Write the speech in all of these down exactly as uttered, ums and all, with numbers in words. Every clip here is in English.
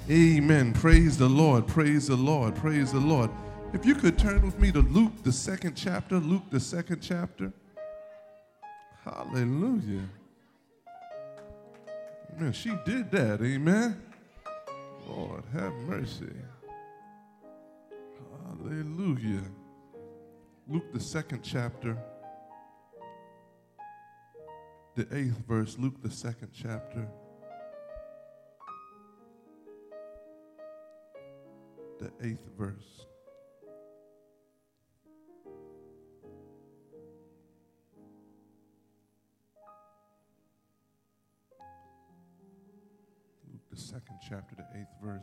Amen. Praise the Lord. Praise the Lord. Praise the Lord. If you could turn with me to Luke, the second chapter. Luke, the second chapter. Hallelujah. Man, she did that. Amen. Lord, have mercy. Hallelujah. Luke, the second chapter. The eighth verse. Luke, the second chapter. The eighth verse. Luke, the second chapter, the eighth verse.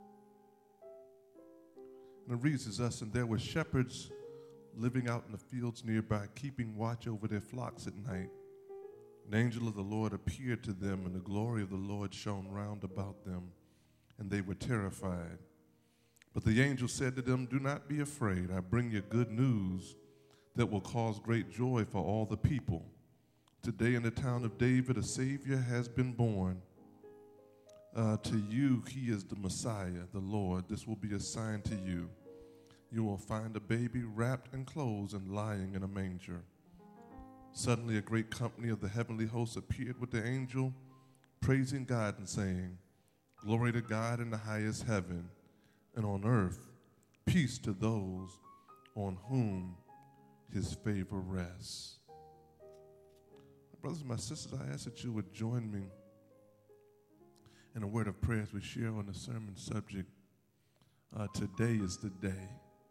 And it reads as us, and there were shepherds living out in the fields nearby, keeping watch over their flocks at night. An angel of the Lord appeared to them, and the glory of the Lord shone round about them, and they were terrified. But the angel said to them, "Do not be afraid. I bring you good news that will cause great joy for all the people. Today in the town of David, a Savior has been born. Uh, to you, he is the Messiah, the Lord. This will be a sign to you. You will find a baby wrapped in clothes and lying in a manger." Suddenly a great company of the heavenly hosts appeared with the angel, praising God and saying, "Glory to God in the highest heaven, and on earth, peace to those on whom his favor rests." My brothers and my sisters, I ask that you would join me in a word of prayer as we share on the sermon subject. Uh, today is the day.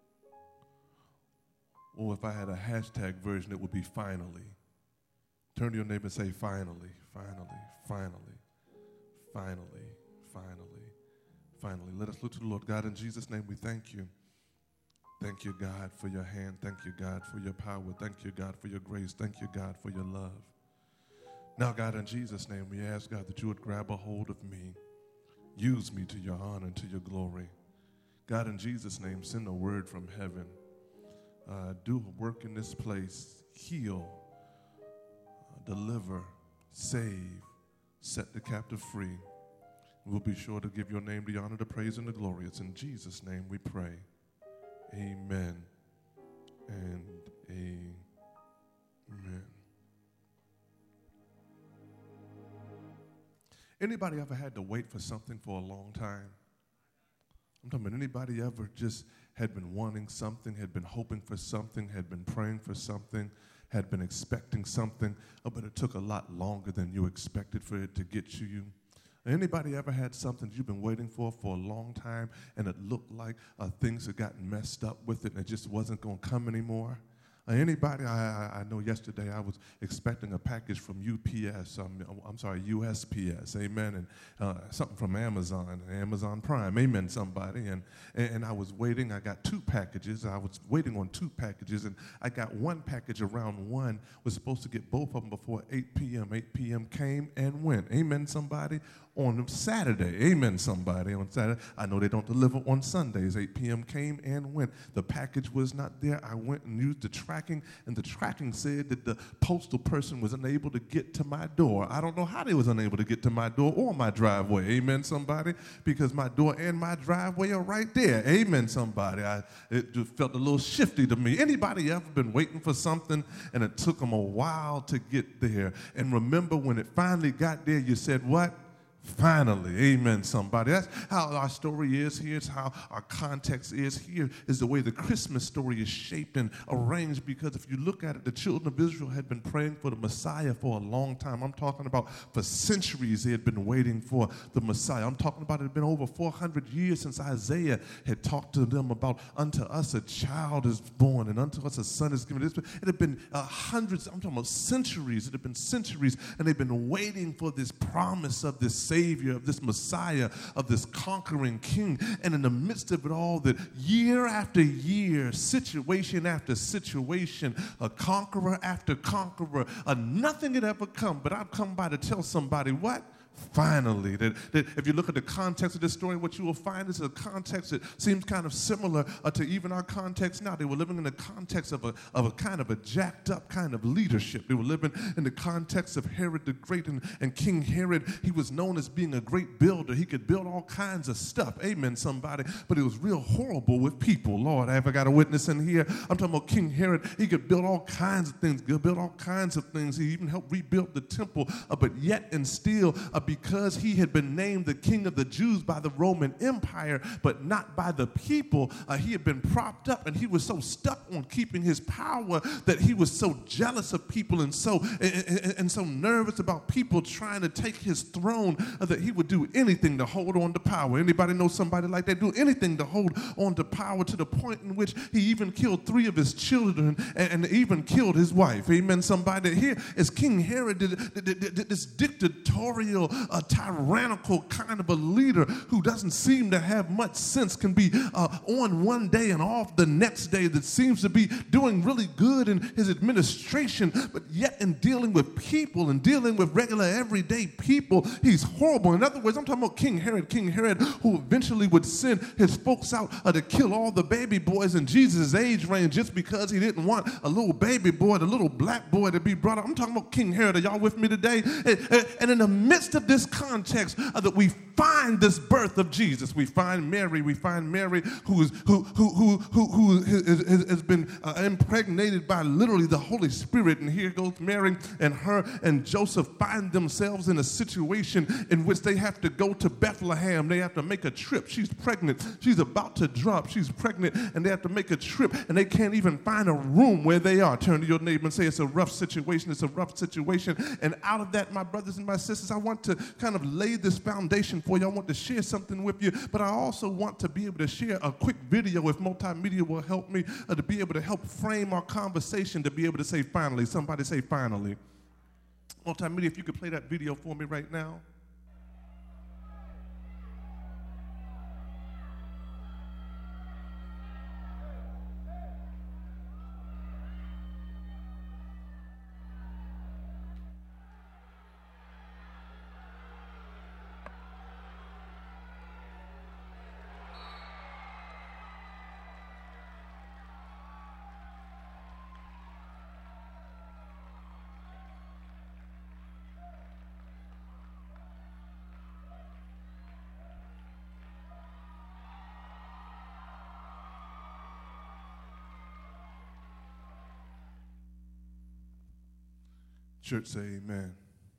Or if I had a hashtag version, it would be finally. Turn to your neighbor and say, finally, finally, finally, finally, finally. Finally, let us look to the Lord. God, in Jesus' name, we thank you. Thank you, God, for your hand. Thank you, God, for your power. Thank you, God, for your grace. Thank you, God, for your love. Now, God, in Jesus' name, we ask, God, that you would grab a hold of me. Use me to your honor and to your glory. God, in Jesus' name, send a word from heaven. Uh, do a work in this place. Heal, uh, deliver, save, set the captive free. We'll be sure to give your name the honor, the praise, and the glory. It's in Jesus' name we pray. Amen and amen. Anybody ever had to wait for something for a long time? I'm talking about anybody ever just had been wanting something, had been hoping for something, had been praying for something, had been expecting something, oh, but it took a lot longer than you expected for it to get to you? Anybody ever had something you've been waiting for for a long time and it looked like uh, things had gotten messed up with it and it just wasn't going to come anymore? Uh, anybody, I, I know yesterday I was expecting a package from U P S, um, I'm sorry, U S P S, amen, and uh, something from Amazon, Amazon Prime, amen, somebody, and, and I was waiting, I got two packages, I was waiting on two packages, and I got one package around one, was supposed to get both of them before eight p.m., eight p.m. came and went, amen, somebody, on Saturday, amen, somebody, on Saturday, I know they don't deliver on Sundays, eight p.m. came and went, the package was not there, I went and used the tracking, and the tracking said that the postal person was unable to get to my door. I don't know how they was unable to get to my door or my driveway, amen, somebody, because my door and my driveway are right there, amen, somebody. I, it just felt a little shifty to me. Anybody ever been waiting for something and it took them a while to get there? And remember when it finally got there, you said, what? Finally, amen, somebody. That's how our story is. Here's how our context is. Here is the way the Christmas story is shaped and arranged, because if you look at it, the children of Israel had been praying for the Messiah for a long time. I'm talking about for centuries they had been waiting for the Messiah. I'm talking about it had been over four hundred years since Isaiah had talked to them about unto us a child is born and unto us a son is given. It had been uh, hundreds, I'm talking about centuries. It had been centuries, and they've been waiting for this promise of this Savior, of this Messiah, of this conquering King. And in the midst of it all, that year after year, situation after situation, a conqueror after conqueror, uh, nothing had ever come. But I've come by to tell somebody what? finally. That, that if you look at the context of this story, what you will find is a context that seems kind of similar uh, to even our context now. They were living in the context of a, of a kind of a jacked up kind of leadership. They were living in the context of Herod the Great, and, and King Herod, he was known as being a great builder. He could build all kinds of stuff. Amen, somebody. But it was real horrible with people. Lord, I ever got a witness in here? I'm talking about King Herod. He could build all kinds of things. He could build all kinds of things. He even helped rebuild the temple. Uh, but yet and still, uh, because he had been named the king of the Jews by the Roman Empire, but not by the people, uh, he had been propped up, and he was so stuck on keeping his power that he was so jealous of people and so and, and, and so nervous about people trying to take his throne uh, that he would do anything to hold on to power. Anybody know somebody like that? Do anything to hold on to power, to the point in which he even killed three of his children and, and even killed his wife. Amen, somebody. Here is King Herod, this dictatorial, uh, tyrannical kind of a leader who doesn't seem to have much sense, can be uh, on one day and off the next day, that seems to be doing really good in his administration, but yet in dealing with people and dealing with regular everyday people, he's horrible. In other words, I'm talking about King Herod, King Herod who eventually would send his folks out uh, to kill all the baby boys in Jesus' age range just because he didn't want a little baby boy, the little black boy, to be brought up. I'm talking about King Herod. Are y'all with me today? And, and in the midst of this context uh, that we find this birth of Jesus, we find Mary, we find Mary who is who who who who, who has, has been uh, impregnated by literally the Holy Spirit. And here goes Mary, and her and Joseph find themselves in a situation in which they have to go to Bethlehem. They have to make a trip. She's pregnant. She's about to drop. She's pregnant, and they have to make a trip, and they can't even find a room where they are. Turn to your neighbor and say, it's a rough situation. It's a rough situation. And out of that, my brothers and my sisters, I want to kind of lay this foundation for you. I want to share something with you, but I also want to be able to share a quick video, if multimedia will help me, uh, to be able to help frame our conversation, to be able to say finally. Somebody say finally. Multimedia, if you could play that video for me right now. Church, say amen.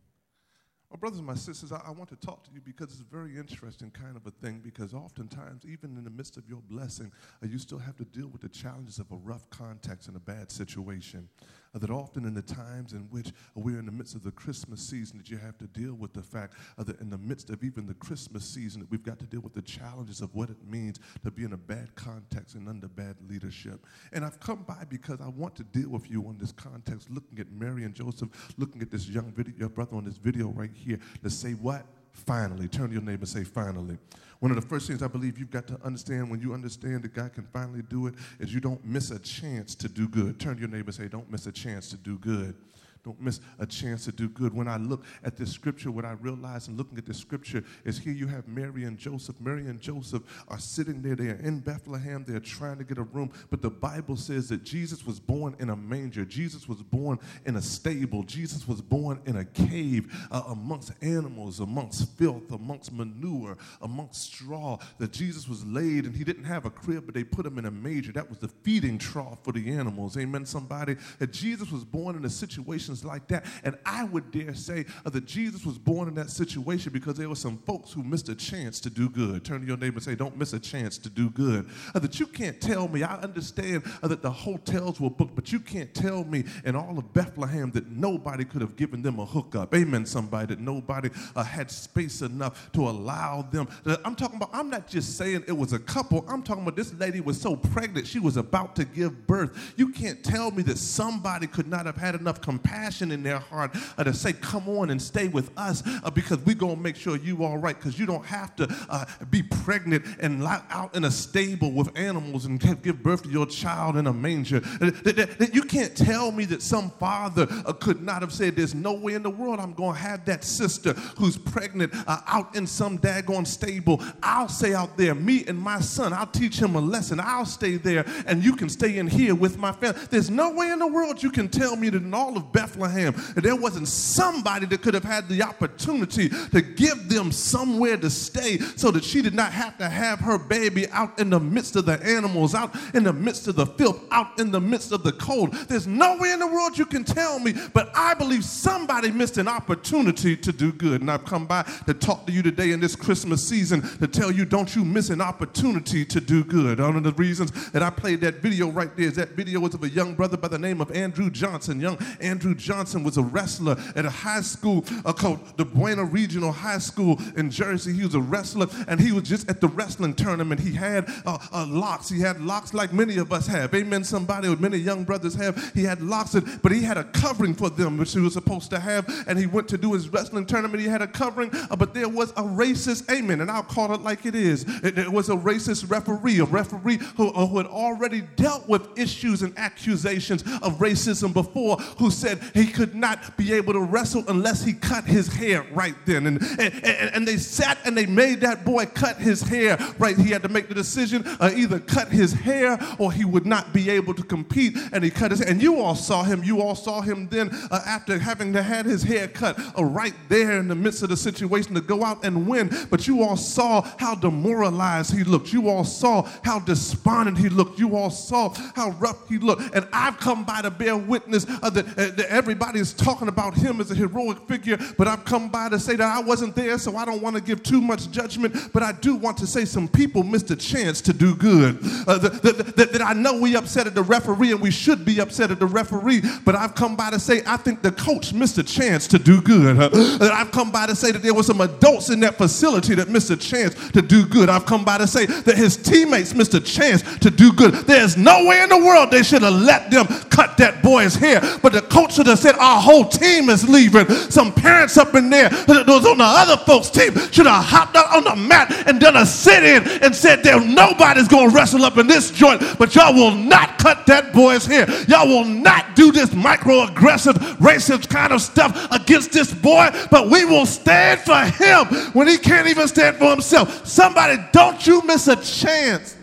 My brothers and my sisters, I, I want to talk to you because it's a very interesting kind of a thing, because oftentimes, even in the midst of your blessing, uh, you still have to deal with the challenges of a rough context and a bad situation. Uh, that often in the times in which uh, we're in the midst of the Christmas season, that you have to deal with the fact uh, that in the midst of even the Christmas season, that we've got to deal with the challenges of what it means to be in a bad context and under bad leadership. And I've come by because I want to deal with you on this context, looking at Mary and Joseph, looking at this young video, your brother on this video right here, to say what? Finally. Turn to your neighbor and say finally. One of the first things I believe you've got to understand when you understand that God can finally do it is you don't miss a chance to do good. Turn to your neighbor and say, don't miss a chance to do good. Don't miss a chance to do good. When I look at this scripture, what I realize in looking at this scripture is here you have Mary and Joseph. Mary and Joseph are sitting there. They are in Bethlehem. They're trying to get a room. But the Bible says that Jesus was born in a manger. Jesus was born in a stable. Jesus was born in a cave uh, amongst animals, amongst filth, amongst manure, amongst straw. That Jesus was laid, and he didn't have a crib, but they put him in a manger. That was the feeding trough for the animals. Amen, somebody? That Jesus was born in a situation like that. And I would dare say uh, that Jesus was born in that situation because there were some folks who missed a chance to do good. Turn to your neighbor and say, don't miss a chance to do good. Uh, that you can't tell me, I understand uh, that the hotels were booked, but you can't tell me in all of Bethlehem that nobody could have given them a hookup. Amen, somebody. That nobody uh, had space enough to allow them. Uh, I'm talking about, I'm not just saying it was a couple. I'm talking about this lady was so pregnant, she was about to give birth. You can't tell me that somebody could not have had enough compassion passion in their heart uh, to say, come on and stay with us uh, because we're going to make sure you all right, because you don't have to uh, be pregnant and lie out in a stable with animals and give birth to your child in a manger. You can't tell me that some father uh, could not have said, there's no way in the world I'm going to have that sister who's pregnant uh, out in some daggone stable. I'll stay out there, me and my son, I'll teach him a lesson. I'll stay there and you can stay in here with my family. There's no way in the world you can tell me that in all of Bethlehem that there wasn't somebody that could have had the opportunity to give them somewhere to stay so that she did not have to have her baby out in the midst of the animals, out in the midst of the filth, out in the midst of the cold. There's no way in the world you can tell me, but I believe somebody missed an opportunity to do good. And I've come by to talk to you today in this Christmas season to tell you, don't you miss an opportunity to do good. One of the reasons that I played that video right there is that video was of a young brother by the name of Andrew Johnson. Young Andrew Johnson was a wrestler at a high school uh, called the Buena Regional High School in Jersey. He was a wrestler, and he was just at the wrestling tournament. He had uh, uh, locks. He had locks like many of us have. Amen, somebody, or many young brothers have. He had locks, but he had a covering for them, which he was supposed to have, and he went to do his wrestling tournament. He had a covering, uh, but there was a racist, amen, and I'll call it like it is. It, it was a racist referee, a referee who, uh, who had already dealt with issues and accusations of racism before, who said he could not be able to wrestle unless he cut his hair right then. And, and, and they sat and they made that boy cut his hair right. He had to make the decision, uh, either cut his hair or he would not be able to compete, and he cut his hair. And you all saw him. You all saw him then uh, after having to had his hair cut uh, right there in the midst of the situation to go out and win. But you all saw how demoralized he looked. You all saw how despondent he looked. You all saw how rough he looked. And I've come by to bear witness uh, that, uh, that everybody is talking about him as a heroic figure, but I've come by to say that I wasn't there, so I don't want to give too much judgment, but I do want to say some people missed a chance to do good. Uh, that, that, that, that I know we upset at the referee, and we should be upset at the referee, but I've come by to say I think the coach missed a chance to do good. Uh, that I've come by to say that there were some adults in that facility that missed a chance to do good. I've come by to say that his teammates missed a chance to do good. There's no way in the world they should have let them cut that boy's hair, but the coach should have said our whole team is leaving. Some parents up in there, those on the other folks' team, should have hopped out on the mat and done a sit-in and said there nobody's going to wrestle up in this joint, but y'all will not cut that boy's hair. Y'all will not do this microaggressive, racist kind of stuff against this boy, but we will stand for him when he can't even stand for himself. Somebody, don't you miss a chance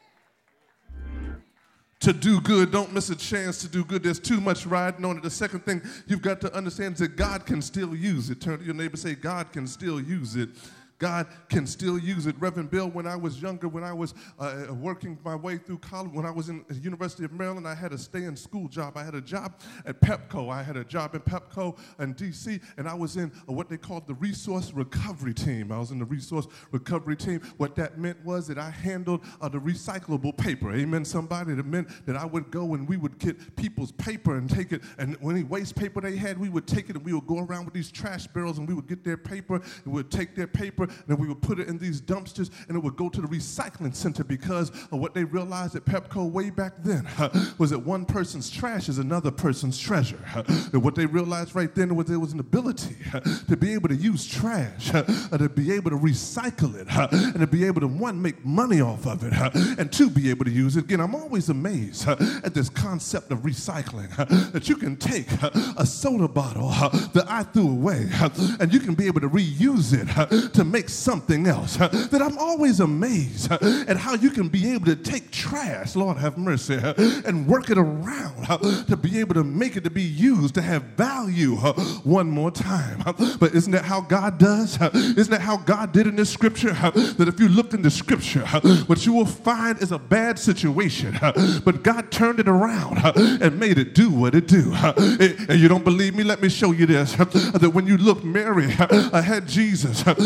to do good. Don't miss a chance to do good. There's too much riding on it. The second thing you've got to understand is that God can still use it. Turn to your neighbor and say, God can still use it. God can still use it. Reverend Bill, when I was younger, when I was uh, working my way through college, when I was in the University of Maryland, I had a stay-in-school job. I had a job at Pepco. I had a job in Pepco in D C, and I was in uh, what they called the resource recovery team. I was in the resource recovery team. What that meant was that I handled uh, the recyclable paper. Amen, somebody. That meant that I would go and we would get people's paper and take it, and any waste paper they had, we would take it and we would go around with these trash barrels and we would get their paper, and we would take their paper, and then we would put it in these dumpsters, and it would go to the recycling center, because of what they realized at Pepco way back then uh, was that one person's trash is another person's treasure. Uh, and what they realized right then was there was an ability uh, to be able to use trash, uh, to be able to recycle it, uh, and to be able to, one, make money off of it, uh, and two, be able to use it. Again, I'm always amazed uh, at this concept of recycling, uh, that you can take uh, a soda bottle uh, that I threw away, uh, and you can be able to reuse it uh, to make something else. Uh, that I'm always amazed uh, at how you can be able to take trash, Lord have mercy, uh, and work it around uh, to be able to make it to be used to have value uh, one more time. Uh, but isn't that how God does? Uh, isn't that how God did in this scripture? Uh, that if you look in the scripture, uh, what you will find is a bad situation, uh, but God turned it around uh, and made it do what it do. Uh, and you don't believe me? Let me show you this. Uh, that when you look, Mary uh, had Jesus, uh, and the Bible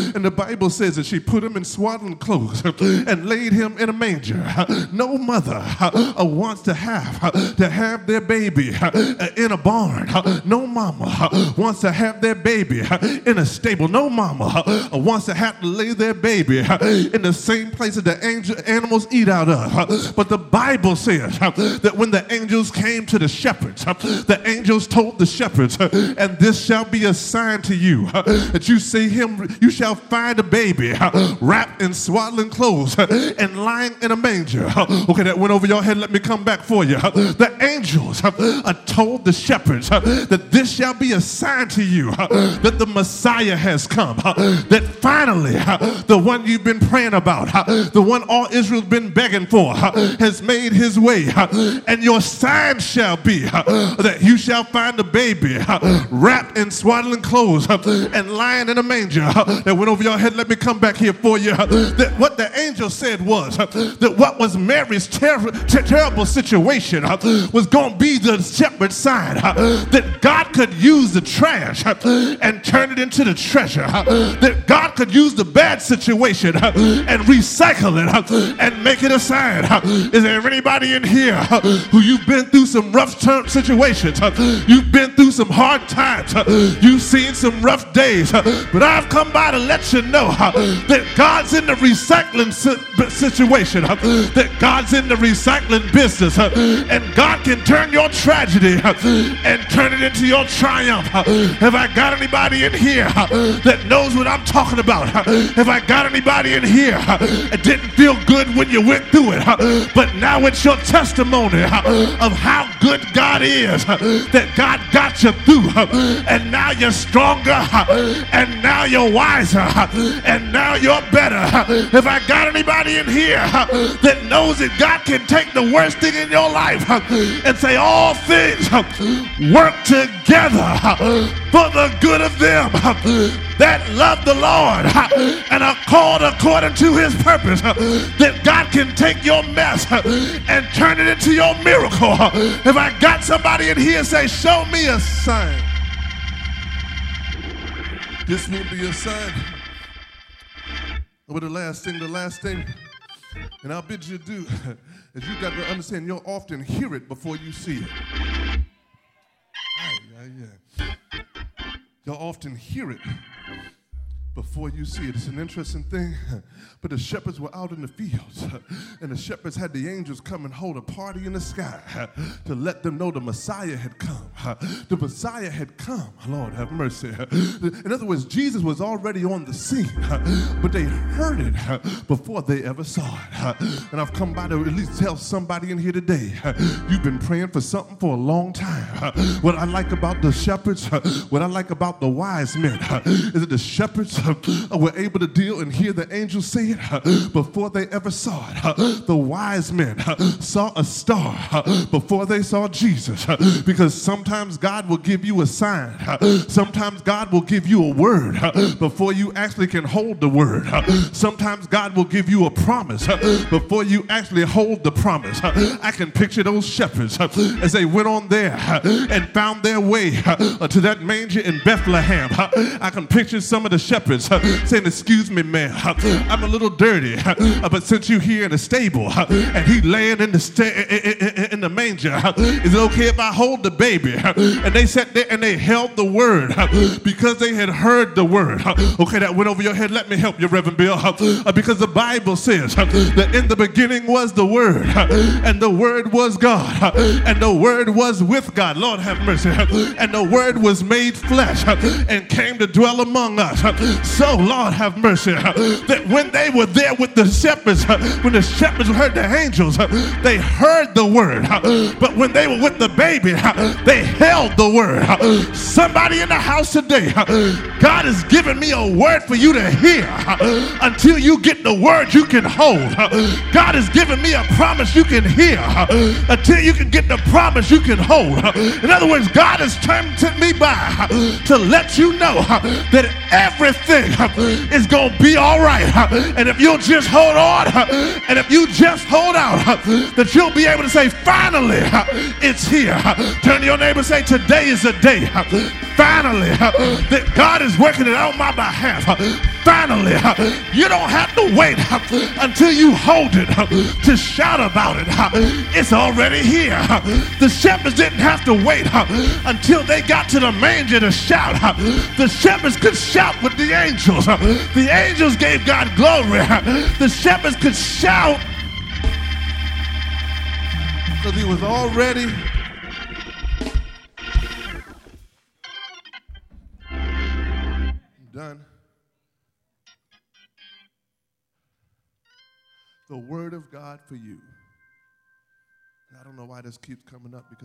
Bible says that she put him in swaddling clothes and laid him in a manger. No mother wants to have to have their baby in a barn. No mama wants to have their baby in a stable. No mama wants to have to lay their baby in the same place that the angel, animals eat out of. But the Bible says that when the angels came to the shepherds, the angels told the shepherds, and this shall be a sign to you, that you see him, you shall find a baby wrapped in swaddling clothes and lying in a manger. Okay, that went over your head. Let me come back for you. The angels told the shepherds that this shall be a sign to you that the Messiah has come, that finally the one you've been praying about, the one all Israel's been begging for, has made his way. And your sign shall be that you shall find a baby wrapped in swaddling clothes and lying in a manger. That went over your head. Let me come back here for you. That what the angel said was that what was Mary's ter- ter- terrible situation was going to be the shepherd's sign, that God could use the trash and turn it into the treasure, that God could use the bad situation and recycle it and make it a sign. Is there anybody in here who you've been through some rough term situations? You've been through some hard times. You've seen some rough days. But I've come by to let you know that God's in the recycling situation, that God's in the recycling business, and God can turn your tragedy and turn it into your triumph. Have I got anybody in here that knows what I'm talking about? Have I got anybody in here that didn't feel good when you went through it, but now it's your testimony of how good God is, that God got you through, and now you're stronger, and now you're wiser, and now you're better? Have I got anybody in here that knows that God can take the worst thing in your life and say all things work together for the good of them that love the Lord and are called according to his purpose? That God can take your mess and turn it into your miracle. If I got somebody in here, say, show me a sign. This will be a sign. But the last thing, the last thing, and I'll bid you do, is you got to understand you'll often hear it before you see it. Yeah, yeah. You'll often hear it before you see it. It's an interesting thing. But the shepherds were out in the fields, and the shepherds had the angels come and hold a party in the sky to let them know the Messiah had come. The Messiah had come. Lord have mercy. In other words, Jesus was already on the scene, but they heard it before they ever saw it. And I've come by to at least tell somebody in here today, you've been praying for something for a long time. What I like about the shepherds, what I like about the wise men, is that the shepherds were able to deal and hear the angels say it before they ever saw it. The wise men saw a star before they saw Jesus, because sometimes God will give you a sign. Sometimes God will give you a word before you actually can hold the word. Sometimes God will give you a promise before you actually hold the promise. I can picture those shepherds as they went on there and found their way to that manger in Bethlehem. I can picture some of the shepherds saying, excuse me, man, I'm a little dirty, but since you here in the stable and he laying in the sta- in the manger, is it okay if I hold the baby? And they sat there and they held the word because they had heard the word. Okay, that went over your head. Let me help you, Reverend Bill, because the Bible says that in the beginning was the word, and the word was God, and the word was with God. Lord have mercy. And the word was made flesh and came to dwell among us. So, Lord have mercy, that when they were there with the shepherds, when the shepherds heard the angels, they heard the word. But when they were with the baby, they held the word. Somebody in the house today, God has given me a word for you to hear. Until you get the word you can hold, God has given me a promise you can hear. Until you can get the promise you can hold. In other words, God has turned me by to let you know that everything is going to be all right. And if you'll just hold on, and if you just hold out, that you'll be able to say, finally, it's here. Turn to your neighbor and say, today is the day. Finally, that God is working it out on my behalf. finally, you don't have to wait until you hold it to shout about it. It's already here. The shepherds didn't have to wait until they got to the manger to shout. The shepherds could shout with the angels. The angels gave God glory. The shepherds could shout because he was already done. The word of God for you. I don't know why this keeps coming up because